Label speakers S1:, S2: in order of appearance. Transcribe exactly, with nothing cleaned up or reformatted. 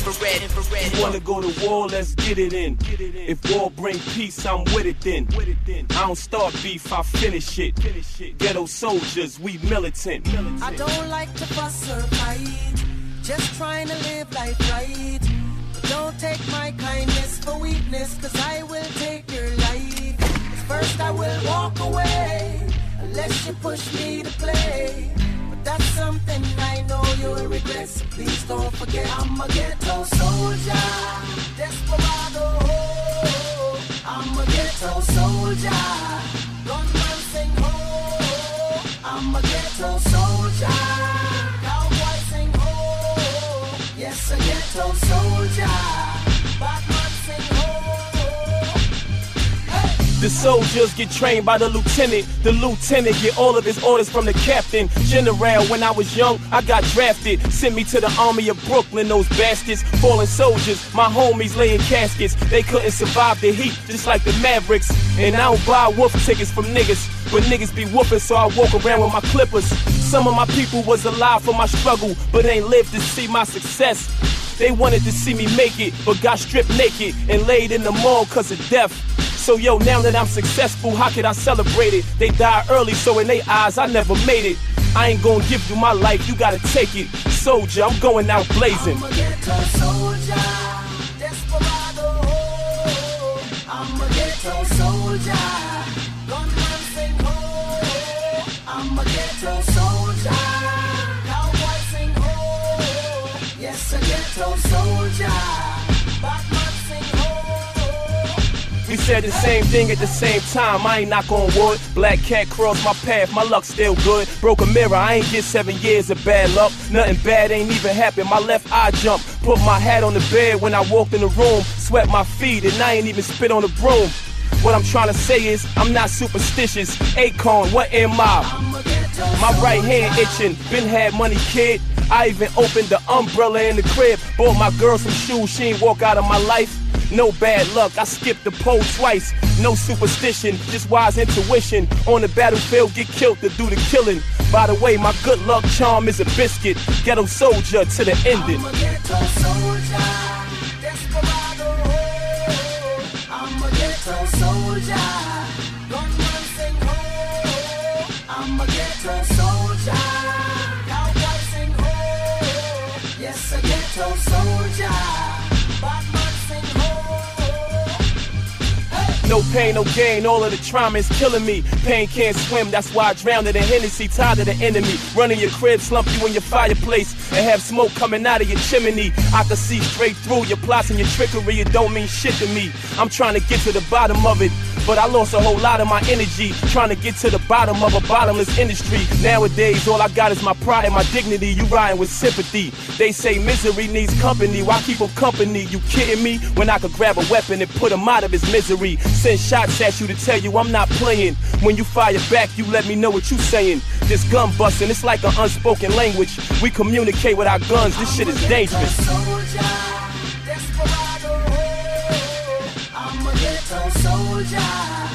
S1: infrared, infrared.
S2: You wanna go to war, let's get it in. If war bring peace, I'm with it then. I don't start beef, I finish it. Ghetto soldiers, we militant.
S3: I don't like to fuss or fight, just trying to live life right. But don't take my kindness for weakness, cause I will take your life. First I will walk away, unless you push me to play. But that's something I know you'll regret, so please don't forget I'm a ghetto soldier, desperado. I'm a ghetto soldier, gunman sing ho. I'm a ghetto soldier, cowboy sing ho. Yes, a ghetto soldier, Batman sing ho.
S2: The soldiers get trained by the lieutenant. The lieutenant get all of his orders from the captain. General, when I was young, I got drafted. Sent me to the army of Brooklyn, those bastards. Fallen soldiers, my homies laying caskets. They couldn't survive the heat, just like the Mavericks. And I don't buy wolf tickets from niggas, but niggas be whooping, so I walk around with my clippers. Some of my people was alive for my struggle, but ain't lived to see my success. They wanted to see me make it, but got stripped naked and laid in the morgue cause of death. So yo, now that I'm successful, how could I celebrate it? They died early, so in their eyes, I never made it. I ain't gonna give you my life, you gotta take it. Soldier, I'm going out blazing.
S3: I'm a ghetto soldier, desperado. I'm a ghetto soldier, gunman sing ho. I'm a ghetto soldier, cowboy sing ho. Yes, a ghetto soldier, Batman sing ho.
S2: We said the same thing at the same time, I ain't knock on wood. Black cat crossed my path, my luck still good. Broke a mirror, I ain't get seven years of bad luck. Nothing bad ain't even happened, my left eye jumped. Put my hat on the bed when I walked in the room. Sweat my feet and I ain't even spit on the broom. What I'm trying to say is, I'm not superstitious. Acorn, what am I? My right hand itching, been had money kid. I even opened the umbrella in the crib. Bought my girl some shoes, she ain't walk out of my life. No bad luck, I skipped the pole twice. No superstition, just wise intuition. On the battlefield, get killed to do the killing. By the way, my good luck charm is a biscuit. Ghetto soldier to the ending.
S3: I'm a ghetto soldier, desperado. I'm a ghetto soldier, gunman sing ho. I'm a ghetto soldier, cowboy sing ho. Yes, a ghetto soldier, Batman sing ho.
S2: No pain, no gain, all of the trauma is killing me. Pain can't swim, that's why I drowned in the Hennessy. Tired of the enemy, running your crib, slump you in your fireplace, and have smoke coming out of your chimney. I can see straight through your plots and your trickery, it don't mean shit to me. I'm trying to get to the bottom of it, but I lost a whole lot of my energy trying to get to the bottom of a bottomless industry. Nowadays, all I got is my pride and my dignity. You riding with sympathy. They say misery needs company. Why keep them company? You kidding me? When I could grab a weapon and put him out of his misery. Send shots at you to tell you I'm not playing. When you fire back, you let me know what you saying. This gun busting, it's like an unspoken language. We communicate with our guns. This shit is dangerous.
S3: Soldier, desperado. I'm a ghetto soldier.